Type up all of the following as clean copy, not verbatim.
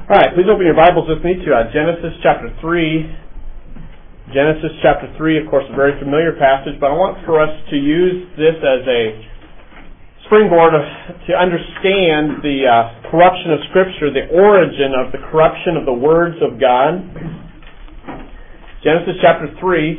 All right, please open your Bibles with me to Genesis chapter 3. Genesis chapter 3, of course, a very familiar passage, but I want for us to use this as a springboard to understand the corruption of Scripture, the origin of the corruption of the words of God. Genesis chapter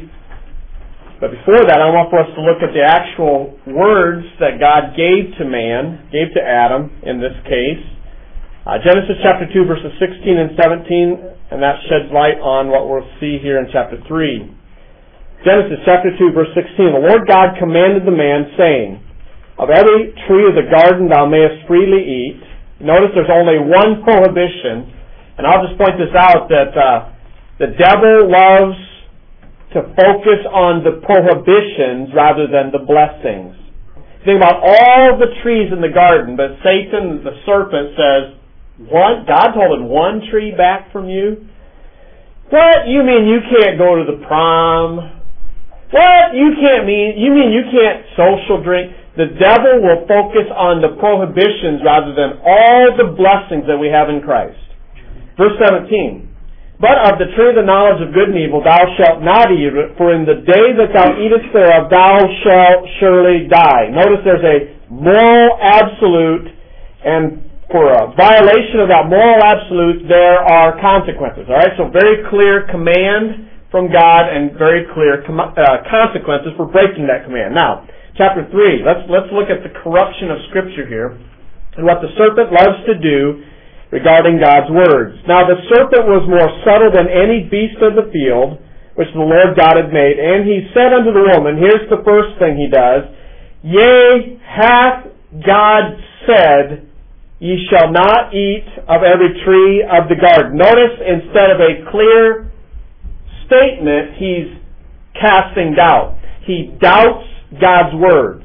3. But before that, I want for us to look at the actual words that God gave to man, gave to Adam in this case. Genesis chapter 2, verses 16 and 17, and that sheds light on what we'll see here in chapter 3. Genesis chapter 2, verse 16, the Lord God commanded the man, saying, of every tree of the garden thou mayest freely eat. Notice there's only one prohibition, and I'll just point this out, that the devil loves to focus on the prohibitions rather than the blessings. Think about all the trees in the garden, but Satan, the serpent, says, God holding one tree back from you? What? You mean you can't go to the prom? What? You mean you can't social drink? The devil will focus on the prohibitions rather than all the blessings that we have in Christ. Verse 17. But of the tree of the knowledge of good and evil thou shalt not eat it, for in the day that thou eatest thereof thou shalt surely die. Notice there's a moral absolute, and for a violation of that moral absolute, there are consequences. All right, so very clear command from God and very clear consequences for breaking that command. Now, chapter 3. Let's look at the corruption of Scripture here and what the serpent loves to do regarding God's words. Now, the serpent was more subtle than any beast of the field which the Lord God had made, and he said unto the woman, here's the first thing he does, yea, hath God said, ye shall not eat of every tree of the garden. Notice, instead of a clear statement, he's casting doubt. He doubts God's words.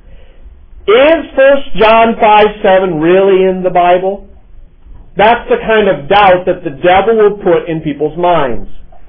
Is 1 John 5:7 really in the Bible? That's the kind of doubt that the devil will put in people's minds.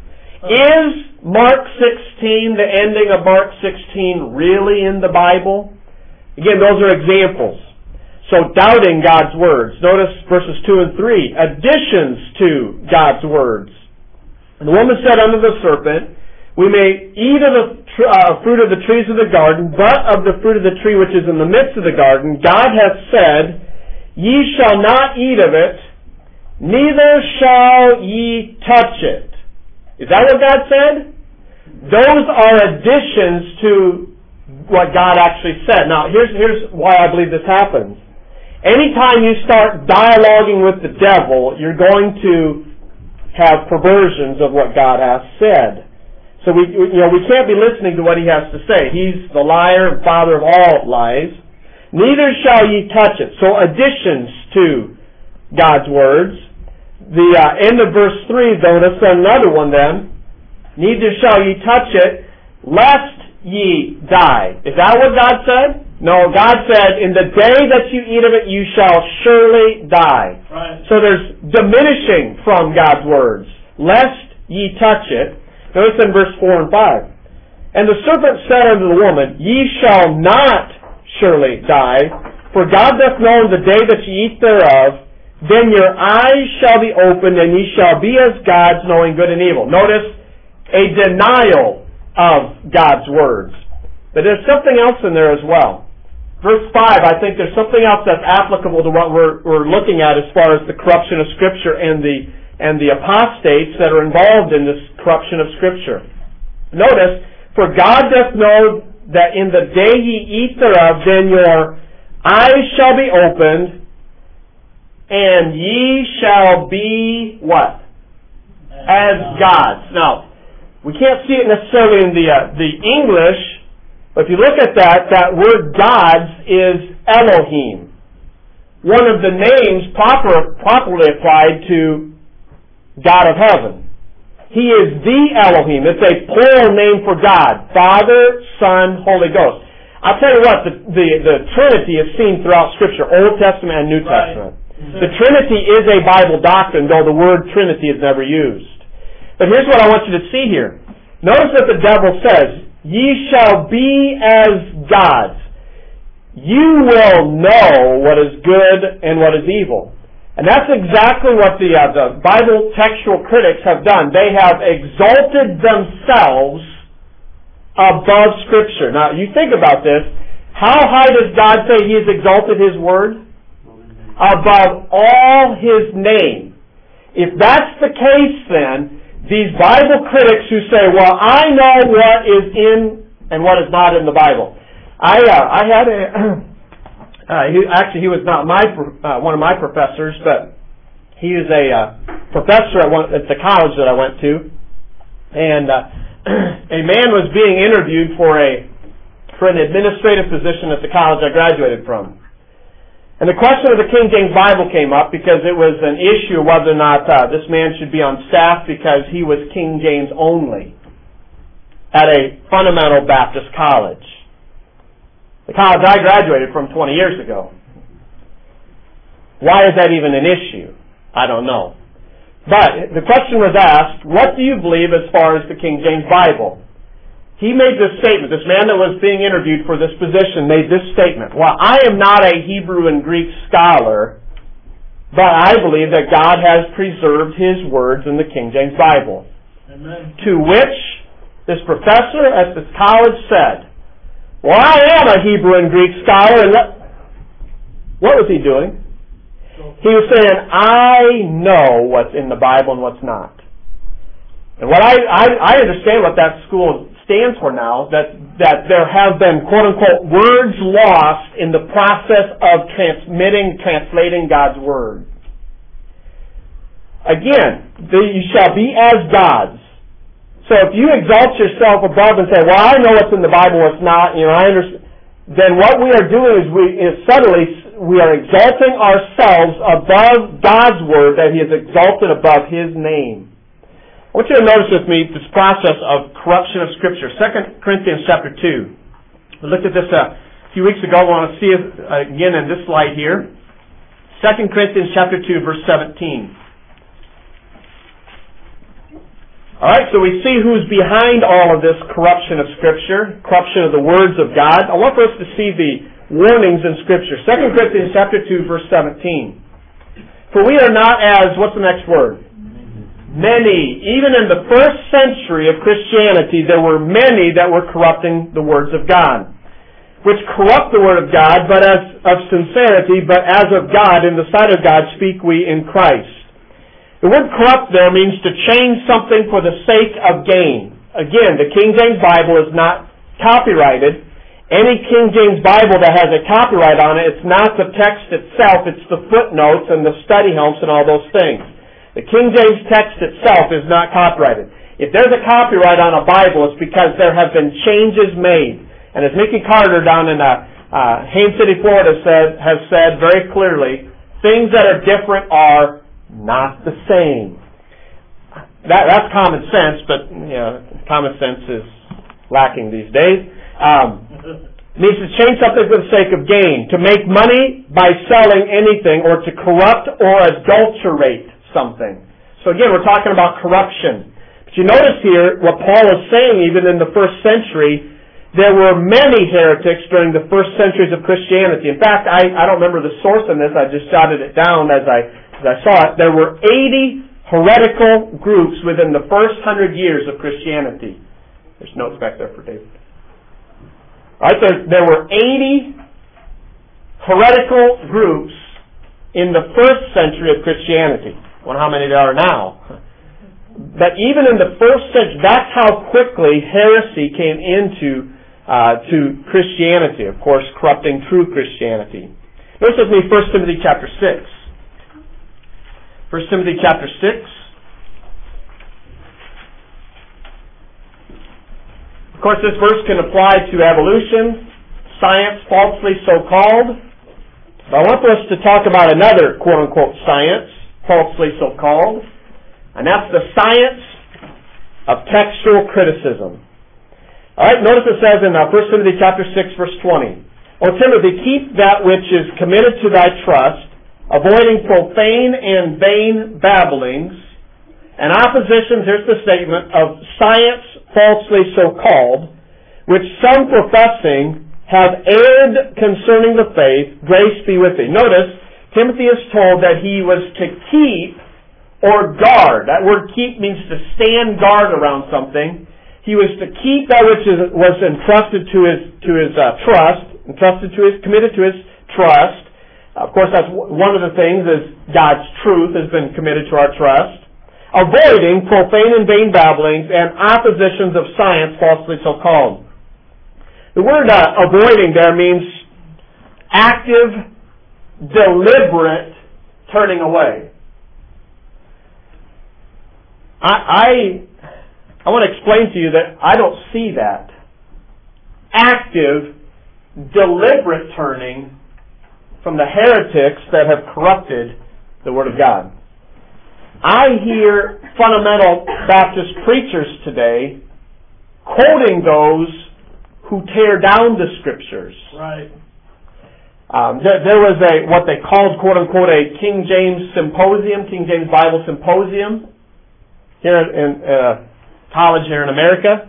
Is Mark 16, the ending of Mark 16, really in the Bible? Again, those are examples. So doubting God's words. Notice verses 2 and 3. Additions to God's words. And the woman said unto the serpent, we may eat of the fruit of the trees of the garden, but of the fruit of the tree which is in the midst of the garden, God hath said, ye shall not eat of it, neither shall ye touch it. Is that what God said? Those are additions to what God actually said. Now, here's why I believe this happens. Anytime you start dialoguing with the devil, you're going to have perversions of what God has said. So we can't be listening to what he has to say. He's the liar and father of all lies. Neither shall ye touch it. So additions to God's words. The end of verse 3, notice another one then. Neither shall ye touch it, lest ye die. Is that what God said? No, God said, in the day that you eat of it, you shall surely die. Right. So there's diminishing from God's words. Lest ye touch it. Notice in verse 4 and 5. And the serpent said unto the woman, ye shall not surely die, for God doth know the day that ye eat thereof, then your eyes shall be opened, and ye shall be as gods, knowing good and evil. Notice a denial of God's words. But there's something else in there as well. Verse 5, I think there's something else that's applicable to what we're looking at as far as the corruption of Scripture and the apostates that are involved in this corruption of Scripture. Notice, for God doth know that in the day ye eat thereof, then your eyes shall be opened, and ye shall be what? As gods. Now, we can't see it necessarily in the English, but if you look at that word gods is Elohim. One of the names properly applied to God of heaven. He is the Elohim. It's a plural name for God. Father, Son, Holy Ghost. I'll tell you what, the Trinity is seen throughout Scripture, Old Testament and New Testament. Right. The Trinity is a Bible doctrine, though the word Trinity is never used. But here's what I want you to see here. Notice that the devil says, ye shall be as gods. You will know what is good and what is evil. And that's exactly what the Bible textual critics have done. They have exalted themselves above Scripture. Now, you think about this. How high does God say He has exalted His Word? Above all His name. If that's the case, then, these Bible critics who say, well, I know what is in and what is not in the Bible. I had he was not one of my professors, but he was a professor at the college that I went to. And a man was being interviewed for an administrative position at the college I graduated from. And the question of the King James Bible came up because it was an issue whether or not this man should be on staff because he was King James only at a fundamental Baptist college. The college I graduated from 20 years ago. Why is that even an issue? I don't know. But the question was asked, what do you believe as far as the King James Bible? He made this statement. This man that was being interviewed for this position made this statement. Well, I am not a Hebrew and Greek scholar, but I believe that God has preserved His words in the King James Bible. Amen. To which this professor at this college said, well, I am a Hebrew and Greek scholar. And what was he doing? He was saying, I know what's in the Bible and what's not. And what I understand what that school stands for now, that there have been, quote-unquote, words lost in the process of translating God's Word. Again, you shall be as gods. So if you exalt yourself above and say, well, I know what's in the Bible, what's not, I understand, then what we are doing is suddenly we are exalting ourselves above God's Word that He has exalted above His name. I want you to notice with me this process of corruption of Scripture. 2 Corinthians chapter 2. We looked at this a few weeks ago. We want to see it again in this slide here. 2 Corinthians chapter 2, verse 17. Alright, so we see who's behind all of this corruption of Scripture, corruption of the words of God. I want for us to see the warnings in Scripture. 2 Corinthians chapter 2, verse 17. For we are not as, what's the next word? Many. Even in the first century of Christianity, there were many that were corrupting the words of God, which corrupt the word of God, but as of sincerity, but as of God, in the sight of God speak we in Christ. The word corrupt there means to change something for the sake of gain. Again, the King James Bible is not copyrighted. Any King James Bible that has a copyright on it, it's not the text itself, it's the footnotes and the study helps and all those things. The King James text itself is not copyrighted. If there's a copyright on a Bible, it's because there have been changes made. And as Mickey Carter down in Haines City, Florida has said very clearly, things that are different are not the same. That's common sense, but common sense is lacking these days. It means to change something for the sake of gain, to make money by selling anything, or to corrupt or adulterate something. So again, we're talking about corruption. But you notice here what Paul is saying even in the first century, there were many heretics during the first centuries of Christianity. In fact, I don't remember the source on this, I just jotted it down as I saw it. There were 80 heretical groups within the first 100 years of Christianity. There's notes back there for David. All right, there were 80 heretical groups in the first century of Christianity. I wonder how many there are now. But even in the first century, that's how quickly heresy came into to Christianity, of course, corrupting true Christianity. Notice with me 1 Timothy chapter 6. 1 Timothy chapter 6. Of course, this verse can apply to evolution, science falsely so called. But I want us to talk about another quote-unquote science, falsely so called, and that's the science of textual criticism. Alright, notice it says in 1 Timothy chapter 6, verse 20, O Timothy, keep that which is committed to thy trust, avoiding profane and vain babblings, and oppositions, here's the statement, of science falsely so called, which some professing have erred concerning the faith, grace be with thee. Notice, Timothy is told that he was to keep or guard. That word keep means to stand guard around something. He was to keep that which was entrusted to his trust, committed to his trust. Of course, that's one of the things is God's truth has been committed to our trust. Avoiding profane and vain babblings and oppositions of science falsely so called. The word avoiding there means active, deliberate turning away. I want to explain to you that I don't see that. Active, deliberate turning from the heretics that have corrupted the Word of God. I hear fundamental Baptist preachers today quoting those who tear down the Scriptures. Right. There was what they called, quote unquote, a King James symposium, King James Bible symposium, here in college here in America.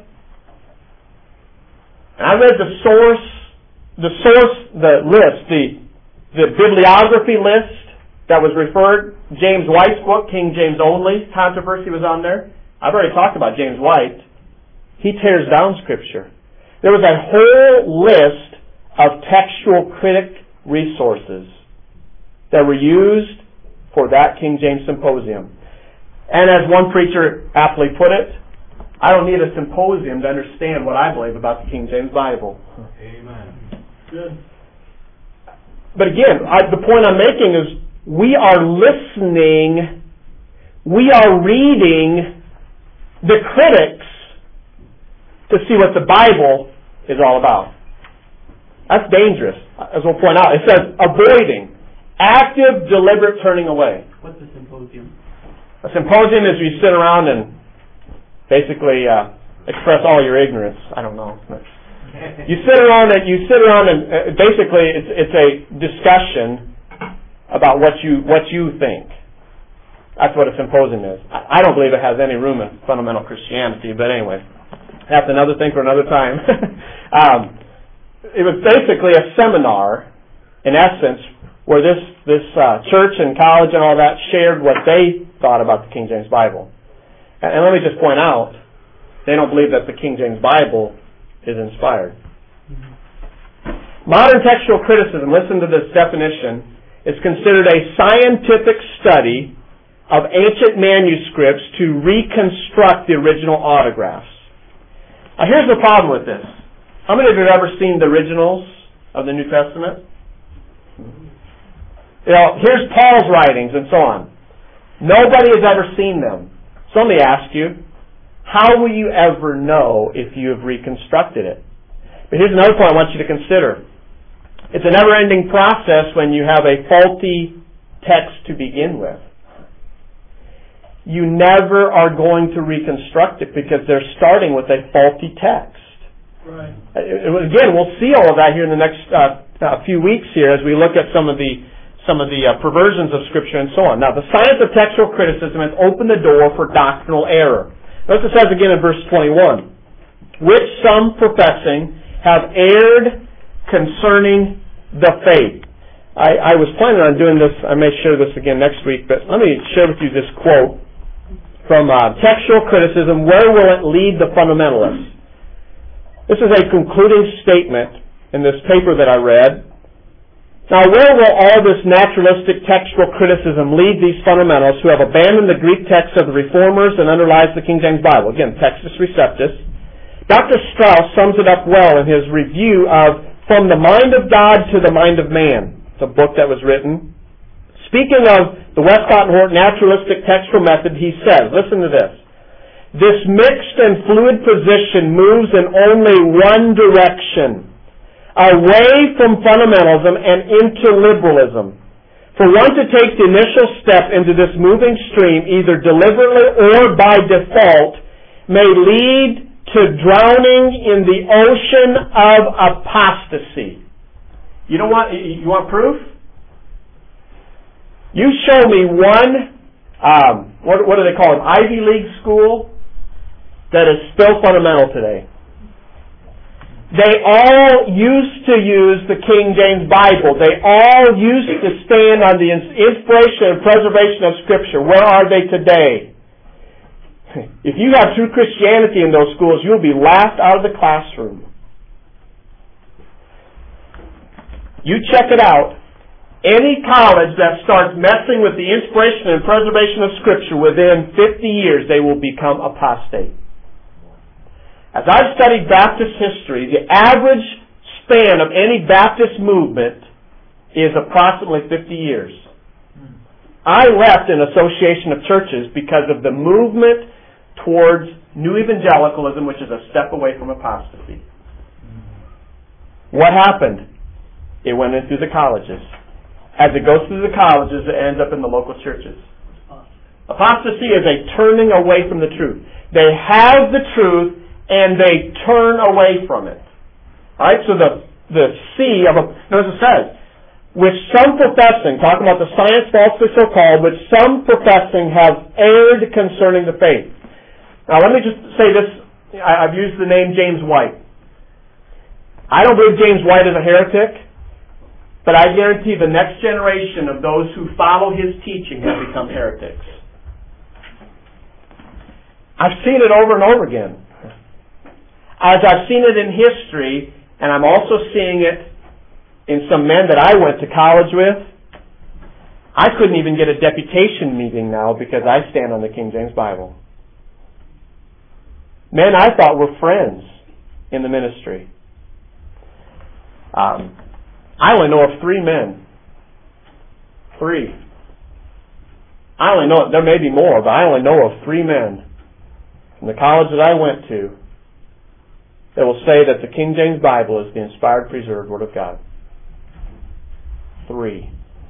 And I read the bibliography list that was referred. James White's book, King James Only, controversy was on there. I've already talked about James White. He tears down Scripture. There was a whole list of textual critic resources that were used for that King James symposium. And as one preacher aptly put it, I don't need a symposium to understand what I believe about the King James Bible. Amen. Good. But again, the point I'm making is we are listening, we are reading the critics to see what the Bible is all about. That's dangerous, as we'll point out. It says avoiding, active, deliberate turning away. What's a symposium? A symposium is you sit around and basically express all your ignorance. I don't know. You sit around and basically it's a discussion about what you think. That's what a symposium is. I don't believe it has any room in fundamental Christianity, but anyway, that's another thing for another time. It was basically a seminar, in essence, where this church and college and all that shared what they thought about the King James Bible. And let me just point out, they don't believe that the King James Bible is inspired. Modern textual criticism, listen to this definition, is considered a scientific study of ancient manuscripts to reconstruct the original autographs. Now here's the problem with this. How many of you have ever seen the originals of the New Testament? Here's Paul's writings and so on. Nobody has ever seen them. So let me ask you, how will you ever know if you have reconstructed it? But here's another point I want you to consider. It's a never-ending process when you have a faulty text to begin with. You never are going to reconstruct it because they're starting with a faulty text. Right. Again, we'll see all of that here in the next few weeks here as we look at some of the perversions of Scripture and so on. Now, the science of textual criticism has opened the door for doctrinal error. Notice it says again in verse 21, which some professing have erred concerning the faith. I was planning on doing this. I may share this again next week, but let me share with you this quote from Textual Criticism, Where Will It Lead the Fundamentalists? This is a concluding statement in this paper that I read. Now, where will all this naturalistic textual criticism lead these fundamentalists who have abandoned the Greek text of the Reformers and underlies the King James Bible? Again, Textus Receptus. Dr. Strauss sums it up well in his review of From the Mind of God to the Mind of Man. It's a book that was written. Speaking of the Westcott and Hort naturalistic textual method, he says, listen to this, this mixed and fluid position moves in only one direction, away from fundamentalism and into liberalism. For one to take the initial step into this moving stream, either deliberately or by default, may lead to drowning in the ocean of apostasy. You want proof? You show me one, what do they call it, Ivy League school that is still fundamental today. They all used to use the King James Bible. They all used to stand on the inspiration and preservation of Scripture. Where are they today? If you have true Christianity in those schools, you'll be laughed out of the classroom. You check it out. Any college that starts messing with the inspiration and preservation of Scripture within 50 years, they will become apostate. As I've studied Baptist history, the average span of any Baptist movement is approximately 50 years. I left an association of churches because of the movement towards New Evangelicalism, which is a step away from apostasy. What happened? It went in through the colleges. As it goes through the colleges, it ends up in the local churches. Apostasy is a turning away from the truth. They have the truth, and they turn away from it. Alright, so the C of notice it says, which some professing, talking about the science falsely so called, which some professing have erred concerning the faith. Now let me just say this, I've used the name James White. I don't believe James White is a heretic, but I guarantee the next generation of those who follow his teaching have become heretics. I've seen it over and over again. As I've seen it in history, and I'm also seeing it in some men that I went to college with, I couldn't even get a deputation meeting now because I stand on the King James Bible. Men I thought were friends in the ministry. I only know of 3 men. 3. I only know, there may be more, but I only know of 3 men from the college that I went to that will say that the King James Bible is the inspired, preserved Word of God. 3.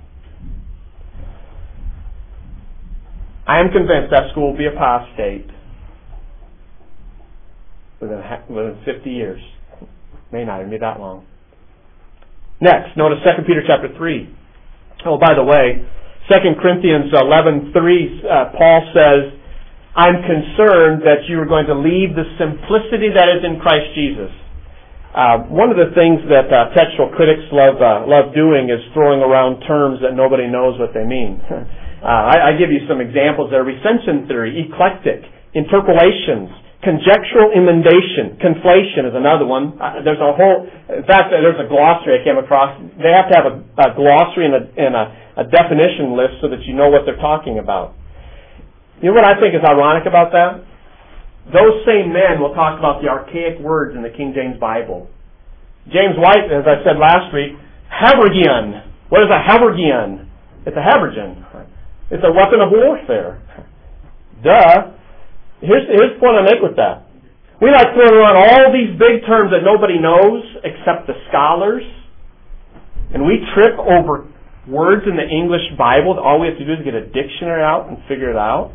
I am convinced that school will be apostate within 50 years. May not even be that long. Next, notice 2 Peter chapter 3. Oh, by the way, 2 Corinthians 11:3, Paul says, I'm concerned that you are going to leave the simplicity that is in Christ Jesus. One of the things that textual critics love doing is throwing around terms that nobody knows what they mean. I give you some examples there. Recension theory, eclectic, interpolations, conjectural emendation, conflation is another one. There's a glossary I came across. They have to have a glossary and a definition list so that you know what they're talking about. You know what I think is ironic about that? Those same men will talk about the archaic words in the King James Bible. James White, as I said last week, habergeon. What is a habergeon? It's a habergeon. It's a weapon of warfare. Duh. Here's the point I make with that. We like throwing around all these big terms that nobody knows except the scholars. And we trip over words in the English Bible. All we have to do is get a dictionary out and figure it out.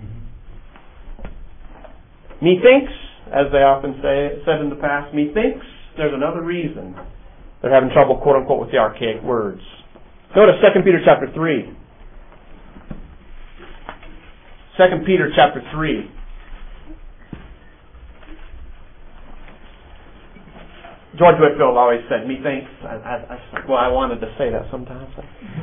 Methinks, as they often said in the past, methinks there's another reason they're having trouble, quote unquote, with the archaic words. Go to 2 Peter chapter 3. 2 Peter chapter 3. George Whitefield always said, methinks. I wanted to say that sometimes.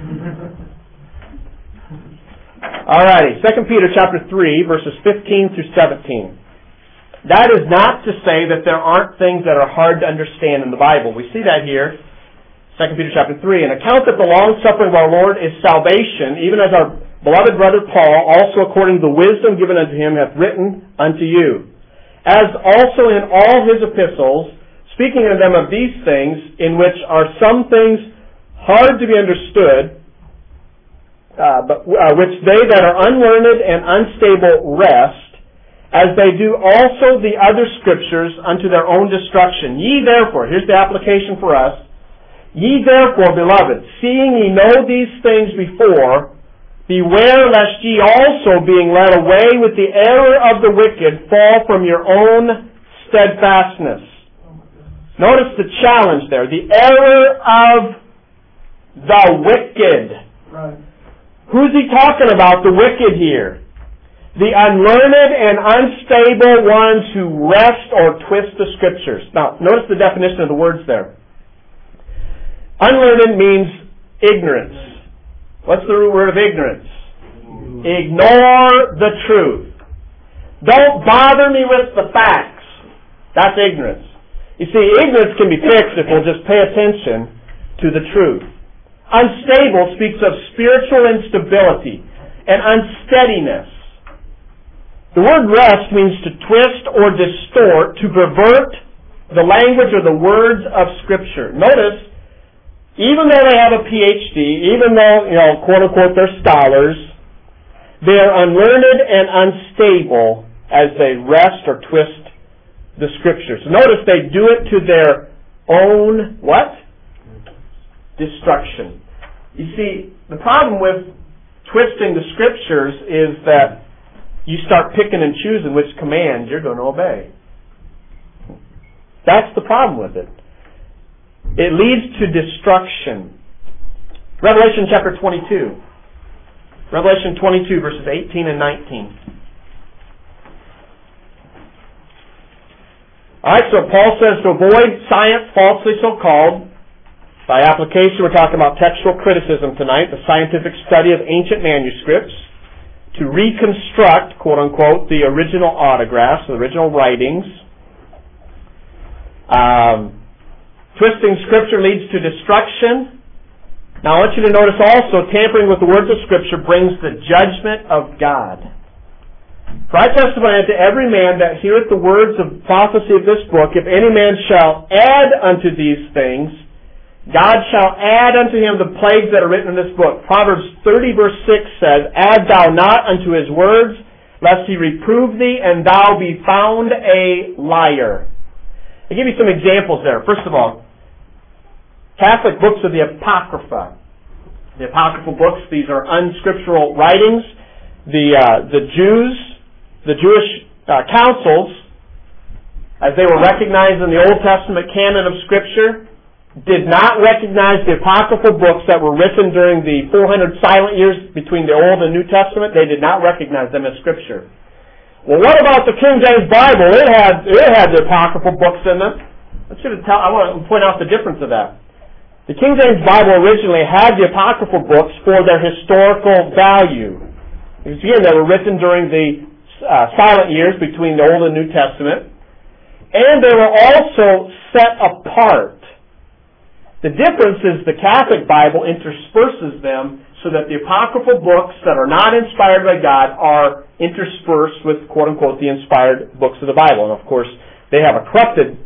Alrighty, 2 Peter chapter 3, verses 15 through 17. That is not to say that there aren't things that are hard to understand in the Bible. We see that here, 2 Peter chapter 3. An account that the long-suffering of our Lord is salvation, even as our beloved brother Paul, also according to the wisdom given unto him, hath written unto you. As also in all his epistles, speaking of them of these things, in which are some things hard to be understood, but which they that are unlearned and unstable wrest, as they do also the other scriptures unto their own destruction. Ye therefore, here's the application for us, ye therefore, beloved, seeing ye know these things before, beware lest ye also, being led away with the error of the wicked, fall from your own steadfastness. Notice the challenge there, the error of the wicked. Right. Who's he talking about, the wicked here? The unlearned and unstable ones who wrest or twist the Scriptures. Now, notice the definition of the words there. Unlearned means ignorance. What's the root word of ignorance? Ignore the truth. Don't bother me with the facts. That's ignorance. You see, ignorance can be fixed if we'll just pay attention to the truth. Unstable speaks of spiritual instability and unsteadiness. The word wrest means to twist or distort, to pervert the language or the words of Scripture. Notice, even though they have a PhD, even though, quote unquote, they're scholars, they are unlearned and unstable as they wrest or twist the Scriptures. Notice they do it to their own, what? Destruction. You see, the problem with twisting the Scriptures is that you start picking and choosing which commands you're going to obey. That's the problem with it. It leads to destruction. Revelation chapter 22. Revelation 22, verses 18 and 19. Alright, so Paul says to avoid science falsely so called. By application, we're talking about textual criticism tonight, the scientific study of ancient manuscripts, to reconstruct, quote unquote, the original autographs, the original writings. Twisting Scripture leads to destruction. Now I want you to notice also, tampering with the words of Scripture brings the judgment of God. For I testify unto every man that heareth the words of prophecy of this book, if any man shall add unto these things, God shall add unto him the plagues that are written in this book. Proverbs 30 verse 6 says, Add thou not unto his words, lest he reprove thee, and thou be found a liar. I'll give you some examples there. First of all, Catholic books of the Apocrypha. The apocryphal books, these are unscriptural writings. The Jewish councils, as they were recognized in the Old Testament canon of Scripture, did not recognize the apocryphal books that were written during the 400 silent years between the Old and New Testament. They did not recognize them as Scripture. Well, what about the King James Bible? It had the apocryphal books in them. I want to point out the difference of that. The King James Bible originally had the apocryphal books for their historical value. Because again, they were written during the silent years between the Old and New Testament. And they were also set apart. The difference is the Catholic Bible intersperses them so that the apocryphal books that are not inspired by God are interspersed with, quote-unquote, the inspired books of the Bible. And, of course, they have a corrupted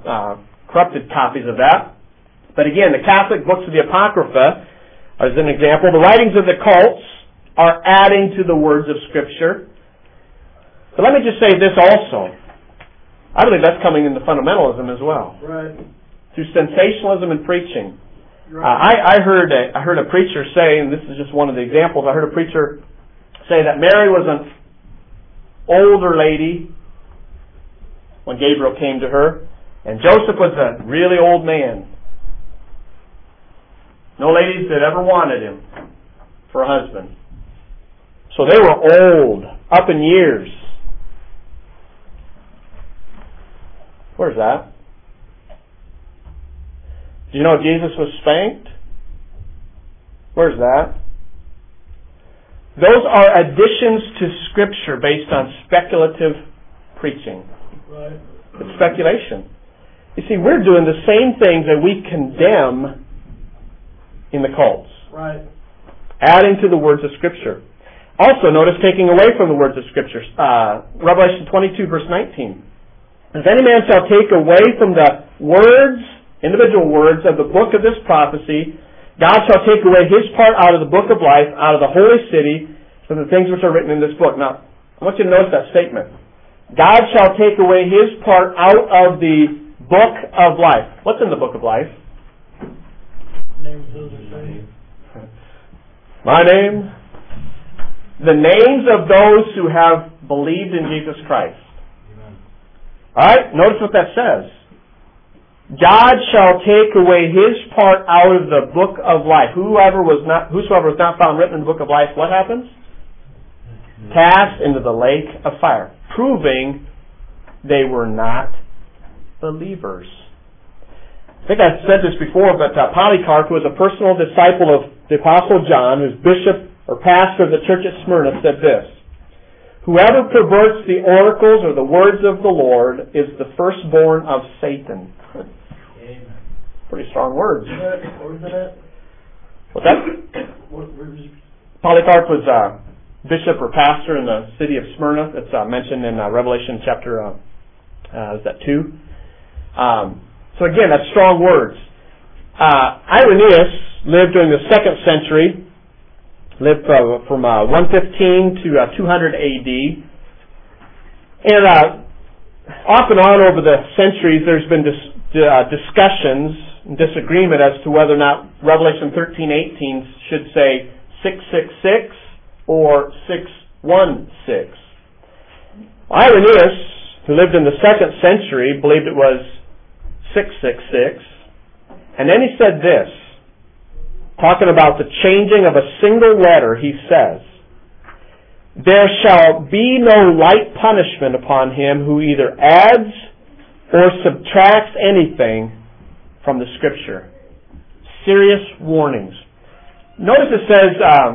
copies of that. But again, the Catholic books of the Apocrypha, as an example, the writings of the cults are adding to the words of Scripture. But let me just say this also. I believe that's coming into fundamentalism as well. Right. Through sensationalism in preaching. Right. I heard a preacher say, and this is just one of the examples, I heard a preacher say that Mary was an older lady when Gabriel came to her, and Joseph was a really old man. No ladies that ever wanted him for a husband. So they were old, up in years. Where's that? Do you know Jesus was spanked? Where's that? Those are additions to Scripture based on speculative preaching. Right. It's speculation. You see, we're doing the same things that we condemn in the cults. Right. Adding to the words of Scripture. Also, notice taking away from the words of Scripture. Revelation 22, verse 19. If any man shall take away from the words, individual words of the book of this prophecy, God shall take away his part out of the book of life, out of the holy city, from the things which are written in this book. Now, I want you to notice that statement. God shall take away his part out of the book of life. What's in the book of life? Names those are saved. My name. The names of those who have believed in Jesus Christ. Amen. Alright, notice what that says. God shall take away his part out of the book of life. Whosoever was not found written in the book of life, what happens? cast into the lake of fire, proving they were not believers. I think I've said this before, but Polycarp, who was a personal disciple of the Apostle John, who's bishop or pastor of the church at Smyrna, said this: "Whoever perverts the oracles or the words of the Lord is the firstborn of Satan." Amen. Pretty strong words. Where was that at? What's that? Where was Polycarp was bishop or pastor in the city of Smyrna. It's mentioned in Revelation chapter 2. So again, that's strong words. Irenaeus lived during the 2nd century, lived from 115 to 200 AD. And off and on over the centuries, there's been discussions and disagreement as to whether or not Revelation 13:18 should say 666 or 616. Irenaeus, who lived in the 2nd century, believed it was 666. And then he said this, talking about the changing of a single letter, he says, "There shall be no light punishment upon him who either adds or subtracts anything from the Scripture." Serious warnings. Notice it says,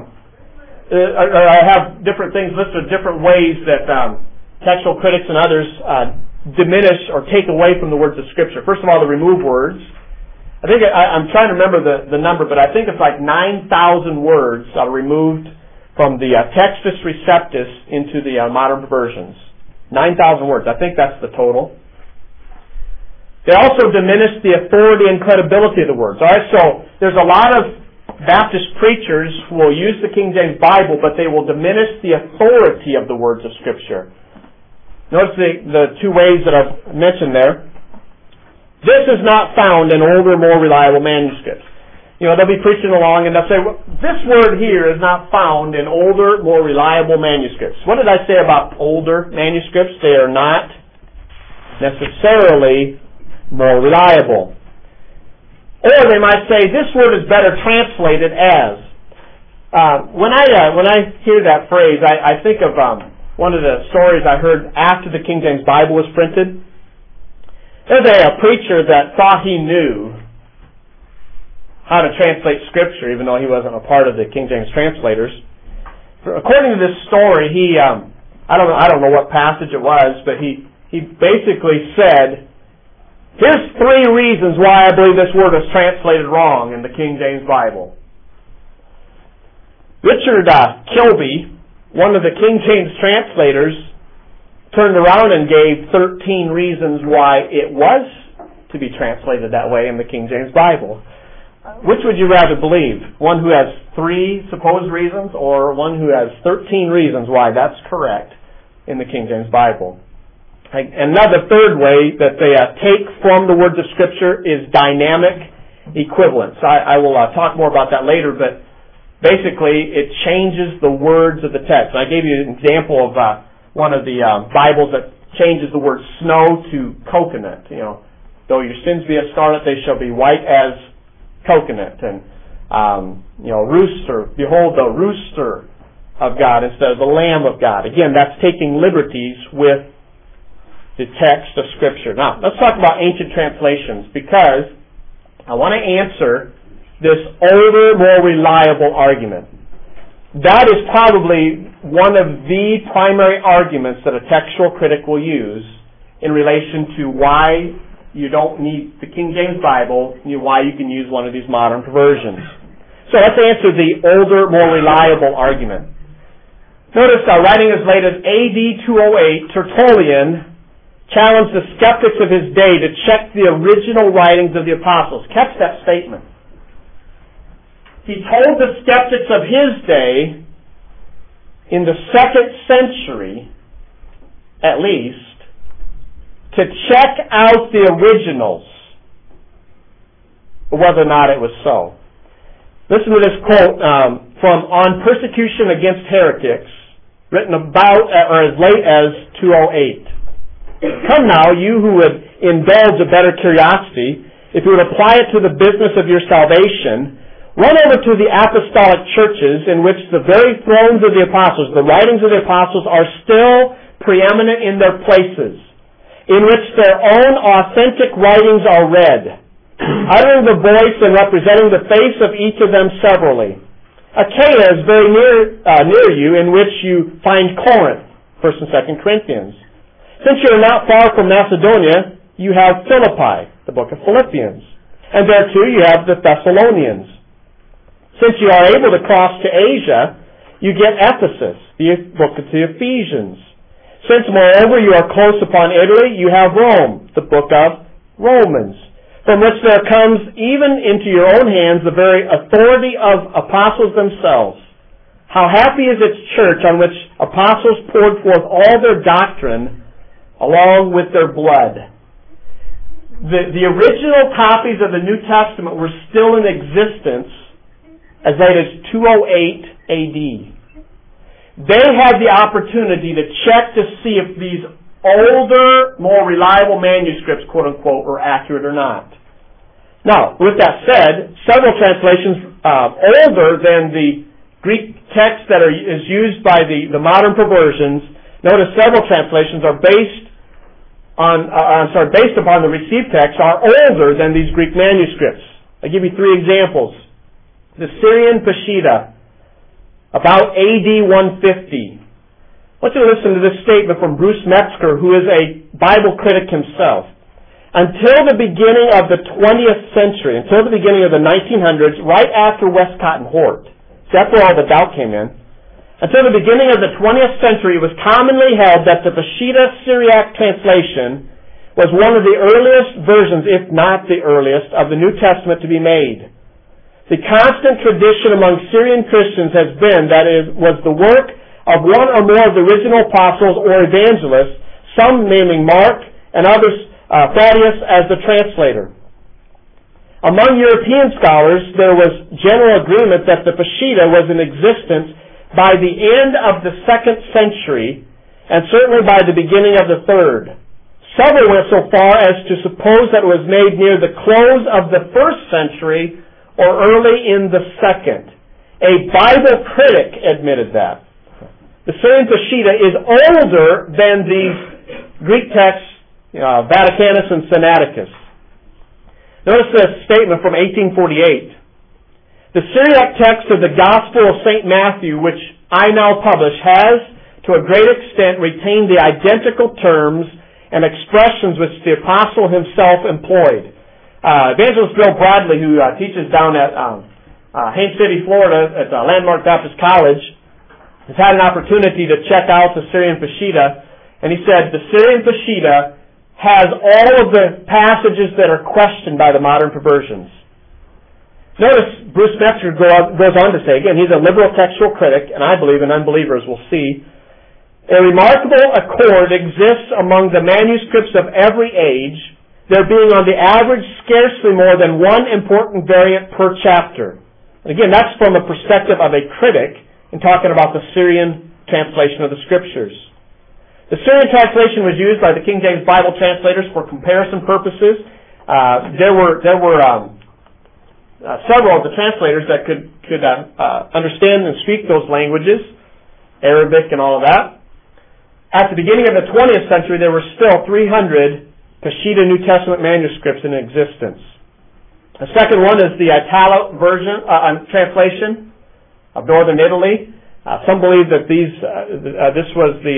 I have different things listed, different ways that textual critics and others diminish or take away from the words of Scripture. First of all, the remove words. I think I'm trying to remember the number, but I think it's like 9,000 words are removed from the Textus Receptus into the modern versions. 9,000 words. I think that's the total. They also diminish the authority and credibility of the words. All right, so there's a lot of Baptist preachers who will use the King James Bible, but they will diminish the authority of the words of Scripture. Notice the two ways that I've mentioned there. This is not found in older, more reliable manuscripts. You know, they'll be preaching along and they'll say, well, this word here is not found in older, more reliable manuscripts. What did I say about older manuscripts? They are not necessarily more reliable. Or they might say, this word is better translated as. When I hear that phrase, I think of one of the stories I heard after the King James Bible was printed. There's a preacher that thought he knew how to translate Scripture, even though he wasn't a part of the King James translators. According to this story, he I don't know what passage it was, but he basically said, here's 3 reasons why I believe this word is translated wrong in the King James Bible. Richard Kilby, one of the King James translators, turned around and gave 13 reasons why it was to be translated that way in the King James Bible. Which would you rather believe? One who has 3 supposed reasons, or one who has 13 reasons why that's correct in the King James Bible? Another third way that they take from the words of Scripture is dynamic equivalence. I will talk more about that later, but basically it changes the words of the text. I gave you an example of one of the Bibles that changes the word snow to coconut. You know, though your sins be as scarlet, they shall be white as coconut. And rooster, behold the rooster of God instead of the Lamb of God. Again, that's taking liberties with the text of Scripture. Now, let's talk about ancient translations, because I want to answer this older, more reliable argument. That is probably one of the primary arguments that a textual critic will use in relation to why you don't need the King James Bible, why you can use one of these modern versions. So let's answer the older, more reliable argument. Notice, writing as late as AD 208, Tertullian challenged the skeptics of his day to check the original writings of the apostles. Catch that statement. He told the skeptics of his day, in the 2nd century, at least, to check out the originals, whether or not it was so. Listen to this quote from On Persecution Against Heretics, written about or as late as 208. Come now, you who would indulge a better curiosity, if you would apply it to the business of your salvation, Run over to the apostolic churches in which the very thrones of the apostles, the writings of the apostles, are still preeminent in their places, in which their own authentic writings are read, uttering the voice and representing the face of each of them severally. Achaia is very near you, in which you find Corinth, 1 and 2 Corinthians. Since you are not far from Macedonia, you have Philippi, the book of Philippians. And there too you have the Thessalonians. Since you are able to cross to Asia, you get Ephesus, the book of the Ephesians. Since moreover you are close upon Italy, you have Rome, the book of Romans, from which there comes even into your own hands the very authority of apostles themselves. How happy is its church on which apostles poured forth all their doctrine along with their blood. The original copies of the New Testament were still in existence as late as 208 AD. They had the opportunity to check to see if these older, more reliable manuscripts, quote unquote, were accurate or not. Now, with that said, several translations older than the Greek text that is used by the modern perversions, notice several translations are based upon the received text, are older than these Greek manuscripts. I'll give you 3 examples. The Syrian Peshitta, about AD 150. I want you to listen to this statement from Bruce Metzger, who is a Bible critic himself. Until the beginning of the 20th century, until the beginning of the 1900s, right after Westcott and Hort, so that's where all the doubt came in, until the beginning of the 20th century, it was commonly held that the Peshitta Syriac translation was one of the earliest versions, if not the earliest, of the New Testament to be made. The constant tradition among Syrian Christians has been that it was the work of one or more of the original apostles or evangelists, some naming Mark and others Thaddeus as the translator. Among European scholars, there was general agreement that the Peshitta was in existence by the end of the 2nd century, and certainly by the beginning of the 3rd. Several went so far as to suppose that it was made near the close of the 1st century or early in the 2nd. A Bible critic admitted that. The Syrian Peshitta is older than these Greek texts, Vaticanus and Sinaiticus. Notice this statement from 1848. The Syriac text of the Gospel of St. Matthew, which I now publish, has, to a great extent, retained the identical terms and expressions which the Apostle himself employed. Evangelist Bill Bradley, who teaches down at Haines City, Florida, at Landmark Baptist College, has had an opportunity to check out the Syrian Peshitta, and he said the Syrian Peshitta has all of the passages that are questioned by the modern perversions. Notice Bruce Metzger goes on to say, again, he's a liberal textual critic, and I believe, and unbelievers will see, a remarkable accord exists among the manuscripts of every age, there being on the average scarcely more than one important variant per chapter. And again, that's from the perspective of a critic in talking about the Syrian translation of the Scriptures. The Syrian translation was used by the King James Bible translators for comparison purposes. There were several of the translators that could understand and speak those languages, Arabic and all of that. At the beginning of the 20th century, there were still 300 Peshitta New Testament manuscripts in existence. The second one is the Italo version translation of Northern Italy. Some believe that this was the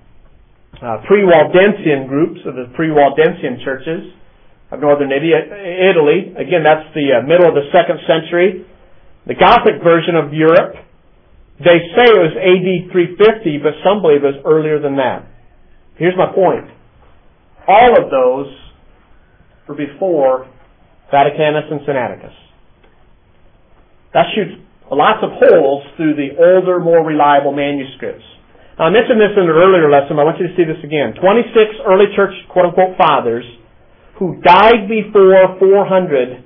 pre-Waldensian groups, or the pre-Waldensian churches of Northern Italy. Again, that's the middle of the 2nd century. The Gothic version of Europe, they say it was AD 350, but some believe it was earlier than that. Here's my point. All of those were before Vaticanus and Sinaiticus. That shoots lots of holes through the older, more reliable manuscripts. Now, I mentioned this in an earlier lesson, but I want you to see this again. 26 early church, quote-unquote, fathers who died before 400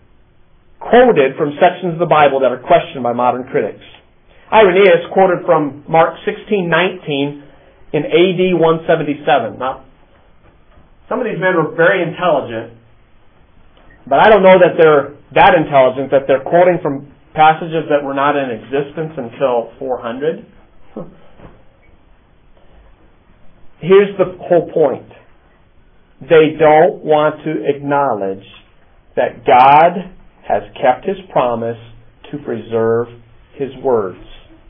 quoted from sections of the Bible that are questioned by modern critics. Irenaeus quoted from Mark 16:19 in AD 177. Now, some of these men were very intelligent, but I don't know that they're that intelligent that they're quoting from passages that were not in existence until 400. Here's the whole point. They don't want to acknowledge that God has kept His promise to preserve His words.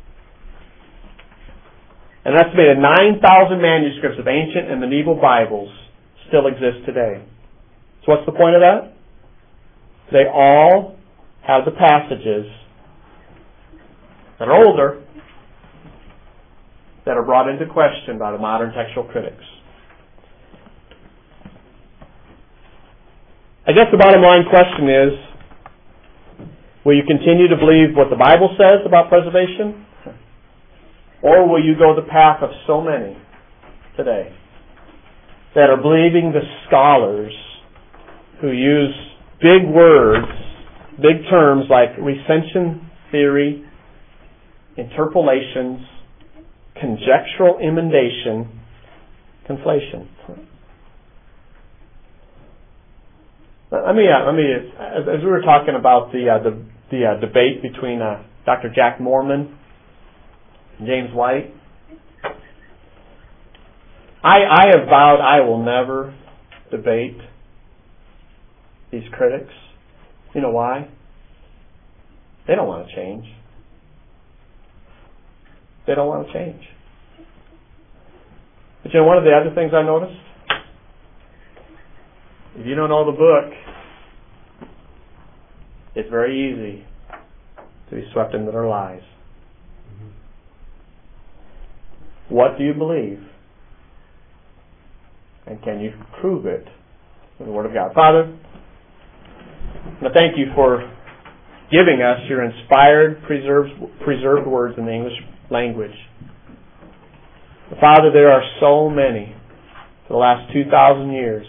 An estimated 9,000 manuscripts of ancient and medieval Bibles still exist today. So what's the point of that? They all have the passages that are older that are brought into question by the modern textual critics. I guess the bottom line question is, will you continue to believe what the Bible says about preservation? Or will you go the path of so many today that are believing the scholars who use big words, big terms like recension theory, interpolations, conjectural emendation, conflation? Let me, as we were talking about the debate between Dr. Jack Moorman and James White, I have vowed I will never debate these critics. You know why? They don't want to change. They don't want to change. But you know, one of the other things I noticed? If you don't know the book, it's very easy to be swept into their lies. What do you believe? And can you prove it with the Word of God? Father, I thank you for giving us your inspired, preserved words in the English language. Father, there are so many for the last 2,000 years.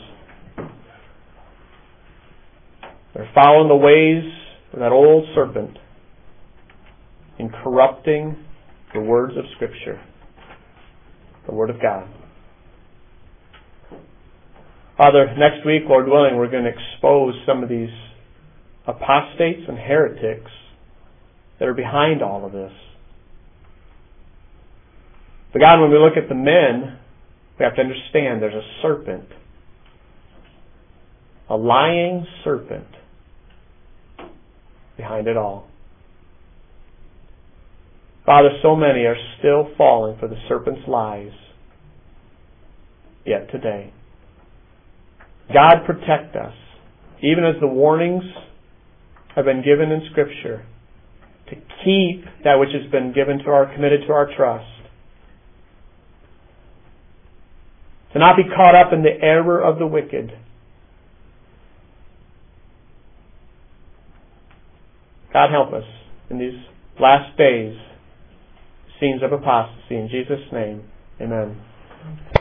They're following the ways of that old serpent in corrupting the words of Scripture, the Word of God. Father, next week, Lord willing, we're going to expose some of these apostates and heretics that are behind all of this. But God, when we look at the men, we have to understand there's a serpent, a lying serpent behind it all. Father, so many are still falling for the serpent's lies yet today. God, protect us, even as the warnings have been given in Scripture, to keep that which has been given to our, committed to our trust. To not be caught up in the error of the wicked. God, help us in these last days, scenes of apostasy. In Jesus' name, amen.